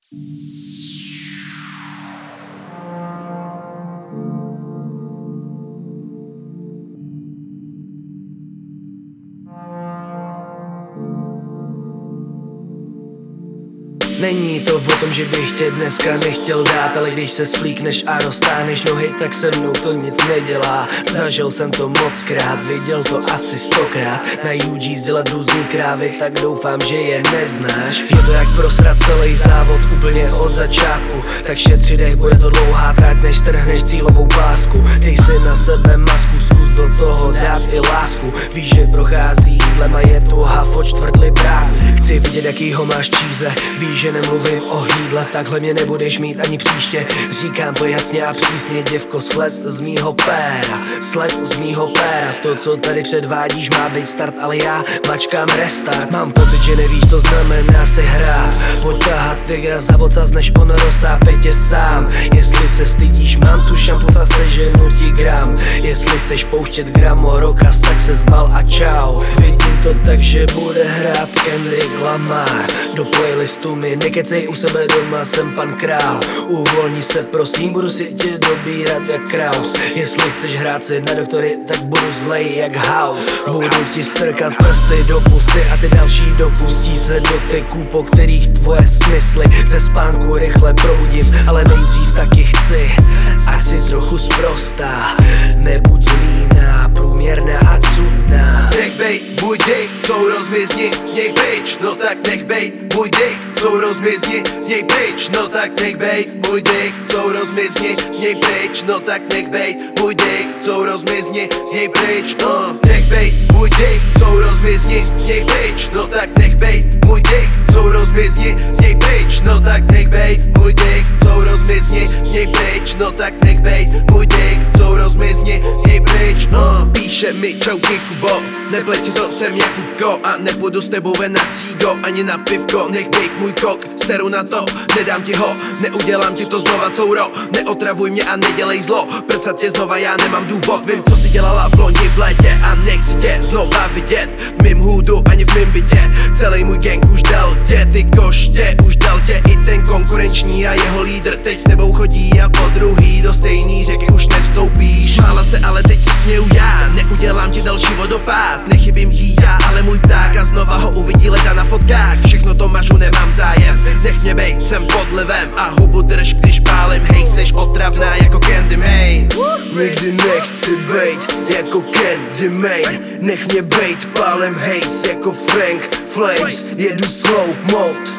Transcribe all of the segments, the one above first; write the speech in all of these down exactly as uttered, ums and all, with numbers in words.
Není to o tom, že bych tě dneska nechtěl dát, ale když se sflíkneš a roztáhneš nohy, tak se mnou to nic nedělá. Zažil jsem to mockrát, viděl to asi stokrát. Na U G sdělat různý krávy, tak doufám, že je neznáš. Je to jak prosrat celý závod úplně od začátku, tak šetři dech, bude to dlouhá trať, než strhneš cílovou pásku. Dej si na sebe masku, zkus do toho dát i lásku. Víš, že prochází jídlem a je tu hafo čtvrtli brát. Chci vidět, jakýho máš číze, víš, že nemluvím o jídle, takhle mě nebudeš mít ani příště. Říkám to jasně a přísně, děvko, slez z mýho péra, slez z mýho péra. To, co tady předvádíš, má být start, ale já mačkám restart. Mám pocit, že nevíš, co znamená si hrát. Pojď tahat tygra za vocas, než on rozsápe tě sám. Jestli se stydíš, mám tu šampu, zase ženu ti gram. Jestli chceš pouštět gramorokas, tak se zbal a čau. Vidím to tak, že bude hrát Kendrick Lamar. Do playlistu mi nekecej, u sebe doma jsem pan král. Uvolni se prosím, budu si tě dobírat jak Kraus. Jestli chceš hrát si na doktory, tak budu zlej jak House. Budu ti strkat prsty do pusy a ty další dopustí se do tyků, po kterých tvoje smysly ze spánku rychle probudím. Ale nejdřív taky chci, ať si trochu sprostá. Nebuď líná, průměrná a cudná. Nech bej můj dych, co rozmizni z něj pryč. No tak nech bej můj dych, co rozmizni z něj pryč. No tak nech bej můj dych, co rozmizni z něj pryč. No tak nech bej můj dych, co rozmizni z něj pryč. uh. Nech bej můj dych, co rozmizni z něj pryč. No tak nech bej můj dych, co rozmizni z něj pryč. No tak nech bej můj dych, co rozmizni z něj pryč. No tak nech bej můj dych, co rozmizni z něj pryč. uh. Píše mi čauky Kubo, nepleť si to, jsem jak Kupko a nepůjdu s tebou ven na cígo, ani na pivko. Nech bejt můj kok, seru na to, nedám ti ho, neudělám ti to znova couro. Neotravuj mě a nedělej zlo, prcat tě znova, já nemám důvod. Vím, co si dělala v loni v létě a nechci tě znova vidět v mým hůdu ani v mým bytě. Celý můj gang už dal tě, ty koště, už dal tě i ten konkurenční a jeho lídr. Teď s tebou chodí a po druhý do stejný řeky už nevstoupíš. Mála se, ale teď se směju já, neudělám ti další vodopád. Nechybím jí já, ale můj pták a znova ho uvidí leda na fotkách. Všechno to mažu, nemám zájem, nech mě bejt, jsem pod vlivem a hubu drž, když pálím. Hej, seš otravná jako Candy Mane. Nikdy nechci bejt jako Candy Mane. Nech mě bejt, pálem hejs jako Frank Flames. Jedu slow mode,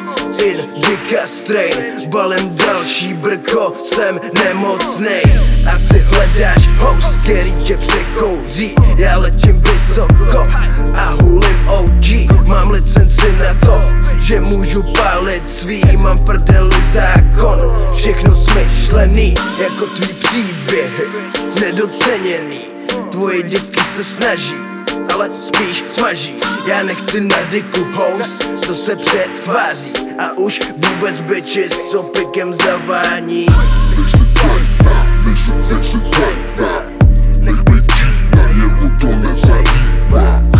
Indica strain. Balem další brko, jsem nemocnej. A ty hledáš host, který tě překouří. Já letím vysoko a hulím O G. Mám licenci na to, že můžu pálit svý. Mám prdeli zákon, všechno smyšlený jako tvý příběhy, nedoceněný. Tvoje děvky se snaží, ale spíš smaží. Já nechci na diku host, co se přetváří. A už vůbec bitches, co pikem zavání. Nech se tajná, nech se, nech se tajná. Nech bejt dína, jeho to nezajímá.